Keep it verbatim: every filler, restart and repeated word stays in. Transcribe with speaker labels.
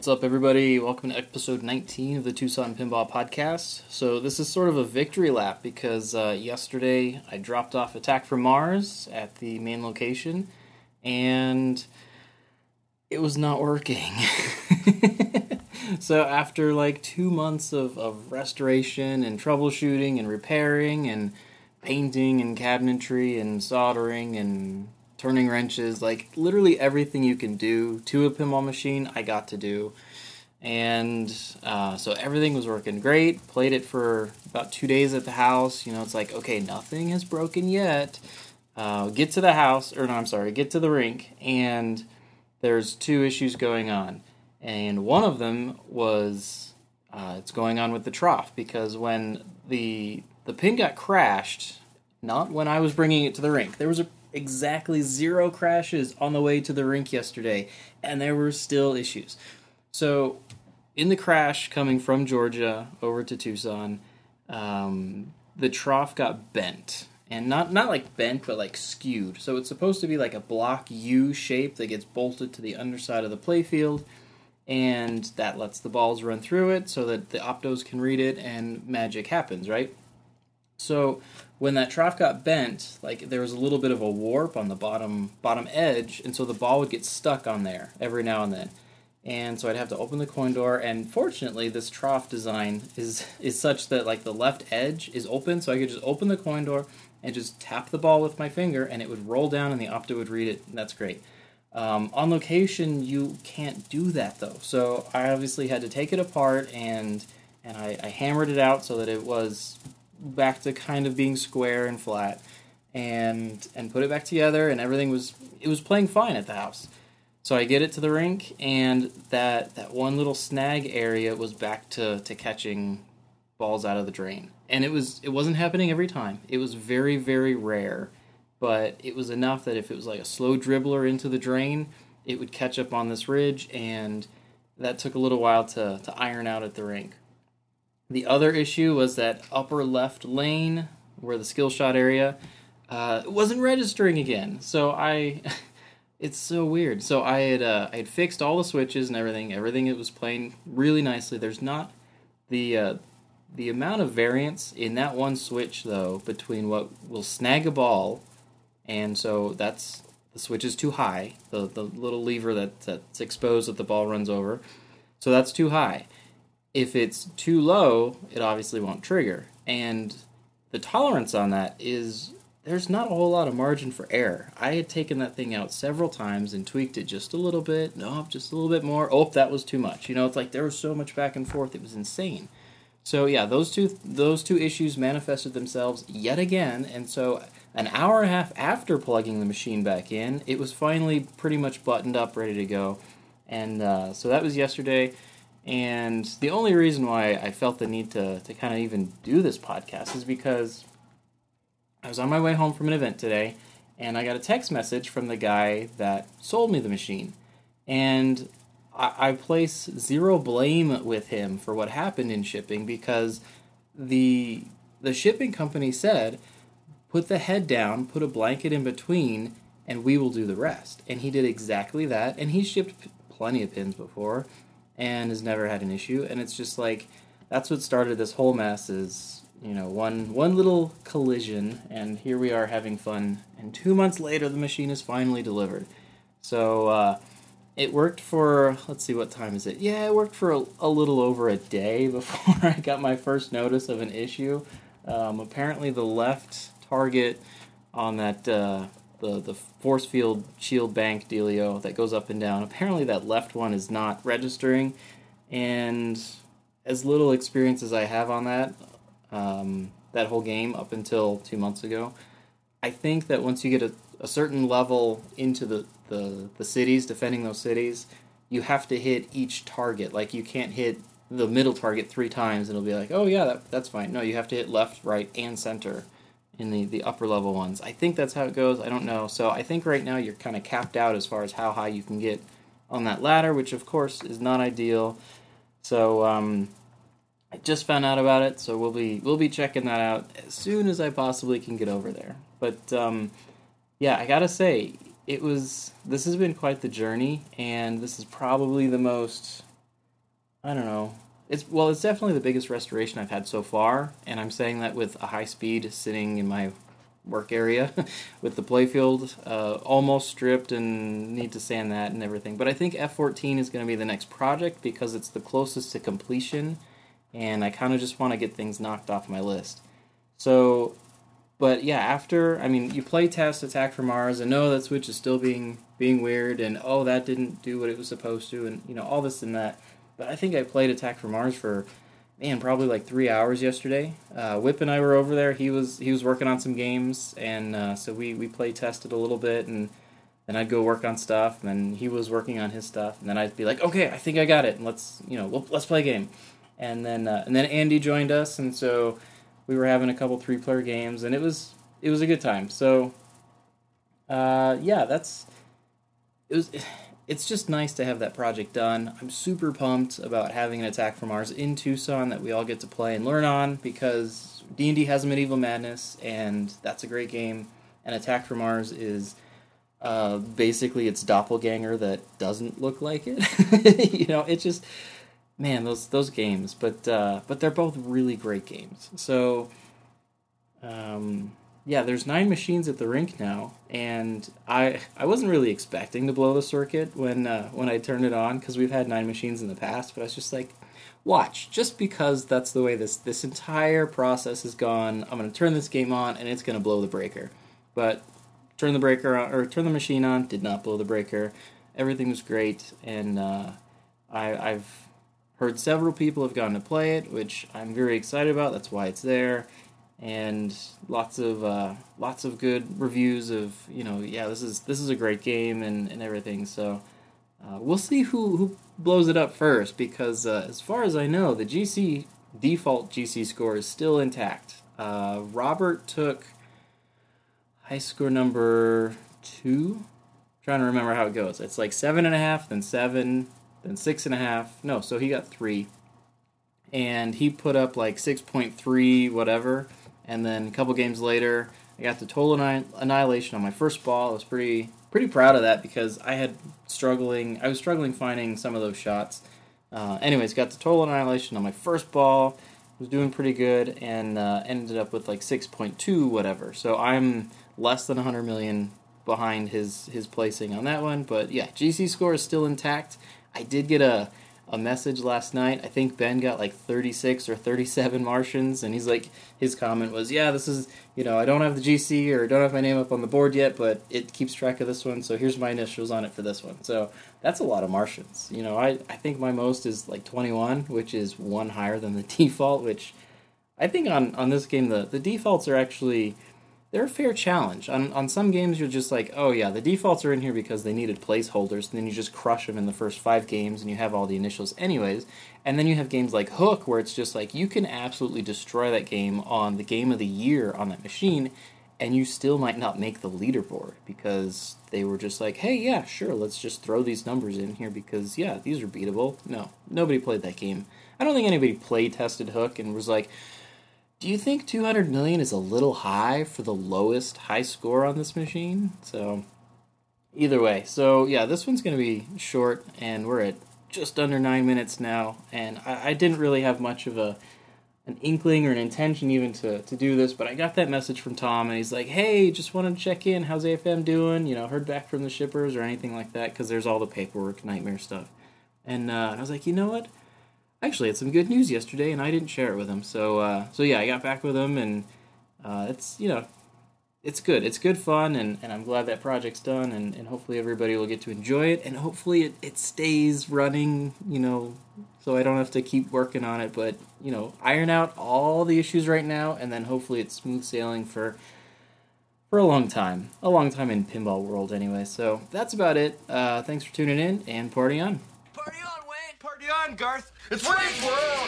Speaker 1: What's up, everybody? Welcome to episode nineteen of the Tucson Pinball Podcast. So this is sort of a victory lap because uh, yesterday I dropped off Attack from Mars at the main location, and it was not working. So after like two months of, of restoration and troubleshooting and repairing and painting and cabinetry and soldering and turning wrenches, like literally everything you can do to a pinball machine, I got to do. And uh, so everything was working great. Played it for about two days at the house. You know, it's like, okay, nothing has broken yet. Uh, get to the house, or no, I'm sorry, get to the rink, and there's two issues going on. And one of them was, uh, it's going on with the trough, because when the the pin got crashed, not when I was bringing it to the rink, there was a exactly zero crashes on the way to the rink yesterday, and there were still issues. So, in the crash coming from Georgia over to Tucson, um, the trough got bent. And not, not like bent, but like skewed. So it's supposed to be like a block U shape that gets bolted to the underside of the playfield, and that lets the balls run through it so that the optos can read it, and magic happens, right? So when that trough got bent, like there was a little bit of a warp on the bottom bottom edge, and so the ball would get stuck on there every now and then. And so I'd have to open the coin door, and fortunately this trough design is is such that like the left edge is open, so I could just open the coin door and just tap the ball with my finger, and it would roll down and the opto would read it, and that's great. Um, on location, you can't do that though, so I obviously had to take it apart, and and I, I hammered it out so that it was back to kind of being square and flat, and and put it back together, and everything was it was playing fine at the house. So I get it to the rink, and that, that one little snag area was back to, to catching balls out of the drain. And it was it wasn't happening every time. It was very, very rare, but it was enough that if it was like a slow dribbler into the drain, it would catch up on this ridge, and that took a little while to, to iron out at the rink. The other issue was that upper left lane, where the skill shot area, uh, wasn't registering again. So I... It's so weird. So I had uh, I had fixed all the switches and everything. Everything it was playing really nicely. There's not the uh, the amount of variance in that one switch though between what will snag a ball, and so that's the switch is too high. The the little lever that that's exposed that the ball runs over, so that's too high. If it's too low, it obviously won't trigger. And the tolerance on that is, there's not a whole lot of margin for error. I had taken that thing out several times and tweaked it just a little bit. Nope, just a little bit more. Oh, that was too much. You know, it's like there was so much back and forth. It was insane. So yeah, those two those two issues manifested themselves yet again. And so an hour and a half after plugging the machine back in, it was finally pretty much buttoned up, ready to go. And uh, so that was yesterday. And the only reason why I felt the need to, to kind of even do this podcast is because I was on my way home from an event today, and I got a text message from the guy that sold me the machine. And I, I place zero blame with him for what happened in shipping, because the the shipping company said, put the head down, put a blanket in between, and we will do the rest. And he did exactly that, and he's shipped p- plenty of pins before and has never had an issue. And it's just like, that's what started this whole mess is... You know, one one little collision, and here we are having fun. And two months later, the machine is finally delivered. So, uh, it worked for, let's see, what time is it? Yeah, it worked for a, a little over a day before I got my first notice of an issue. Um, apparently, the left target on that, uh, the, the force field shield bank dealio that goes up and down, apparently that left one is not registering. And as little experience as I have on that, Um, that whole game up until two months ago, I think that once you get a, a certain level into the, the, the cities, defending those cities, you have to hit each target. Like, you can't hit the middle target three times and it'll be like, oh yeah, that, that's fine. No, you have to hit left, right, and center in the, the upper level ones. I think that's how it goes. I don't know. So I think right now you're kind of capped out as far as how high you can get on that ladder, which of course is not ideal. So, um... I just found out about it, so we'll be we'll be checking that out as soon as I possibly can get over there. But um, yeah, I gotta say, it was this has been quite the journey, and this is probably the most I don't know. It's well, it's definitely the biggest restoration I've had so far, and I'm saying that with a high speed sitting in my work area with the playfield uh, almost stripped and need to sand that and everything. But I think F fourteen is going to be the next project because it's the closest to completion, and I kind of just want to get things knocked off my list. So, but yeah, after I mean, you play test Attack from Mars, and no, that Switch is still being being weird, and oh, that didn't do what it was supposed to, and you know all this and that. But I think I played Attack from Mars for man probably like three hours yesterday. Uh, Whip and I were over there. He was he was working on some games, and uh, so we we play tested a little bit, and then I'd go work on stuff, and then he was working on his stuff, and then I'd be like, okay, I think I got it, and let's you know we'll, let's play a game, and then uh, and then Andy joined us, and so we were having a couple three player games, and it was it was a good time. So uh, yeah, that's it was. It's just nice to have that project done. I'm super pumped about having an Attack from Mars in Tucson that we all get to play and learn on because D and D has a Medieval Madness, and that's a great game. And Attack from Mars is uh, basically its doppelganger that doesn't look like it. you know, it just man, those those games. But uh, but they're both really great games. So. Um, Yeah, there's nine machines at the rink now, and I I wasn't really expecting to blow the circuit when uh, when I turned it on because we've had nine machines in the past. But I was just like, watch, just because that's the way this this entire process has gone. I'm gonna turn this game on, and it's gonna blow the breaker. But turn the breaker on, or turn the machine on, did not blow the breaker. Everything was great, and uh, I I've heard several people have gone to play it, which I'm very excited about. That's why it's there. And lots of uh, lots of good reviews of you know yeah this is this is a great game and, and everything. So uh, we'll see who, who blows it up first because uh, as far as I know the G C default G C score is still intact. Uh, Robert took high score number two. I'm trying to remember how it goes. It's like seven and a half, then seven, then six and a half. No, so he got three, and he put up like six point three whatever. And then a couple games later, I got the Total Annihilation on my first ball. I was pretty pretty proud of that because I had struggling. I was struggling finding some of those shots. Uh, anyways, got the Total Annihilation on my first ball. Was doing pretty good and uh, ended up with like six point two whatever. So I'm less than one hundred million behind his his placing on that one. But yeah, G C score is still intact. I did get a a message last night. I think Ben got like thirty-six or thirty-seven Martians, and he's like, his comment was, yeah, this is, you know, I don't have the G C or don't have my name up on the board yet, but it keeps track of this one, so here's my initials on it for this one. So that's a lot of Martians. You know, I, I think my most is like twenty-one, which is one higher than the default, which I think on, on this game, the, the defaults are actually, they're a fair challenge. On on some games, you're just like, oh yeah, the defaults are in here because they needed placeholders, and then you just crush them in the first five games, and you have all the initials anyways. And then you have games like Hook, where it's just like, you can absolutely destroy that game on the game of the year on that machine, and you still might not make the leaderboard, because they were just like, hey, yeah, sure, let's just throw these numbers in here, because, yeah, these are beatable. No, nobody played that game. I don't think anybody play-tested Hook and was like, do you think two hundred million is a little high for the lowest high score on this machine? So, either way. So, yeah, this one's going to be short, and we're at just under nine minutes now. And I, I didn't really have much of a an inkling or an intention even to, to do this, but I got that message from Tom, and he's like, hey, just wanted to check in. How's A F M doing? You know, heard back from the shippers or anything like that, because there's all the paperwork, nightmare stuff. And uh, I was like, you know what? I actually had some good news yesterday, and I didn't share it with him. So, uh, so yeah, I got back with him, and uh, it's, you know, it's good. It's good fun, and, and I'm glad that project's done, and, and hopefully everybody will get to enjoy it, and hopefully it, it stays running, you know, so I don't have to keep working on it, but, you know, iron out all the issues right now, and then hopefully it's smooth sailing for for a long time. A long time in pinball world, anyway. So, that's about it. Uh, thanks for tuning in, and party on.
Speaker 2: Party on, Wayne! Party on, Garth! It's Wayne's World!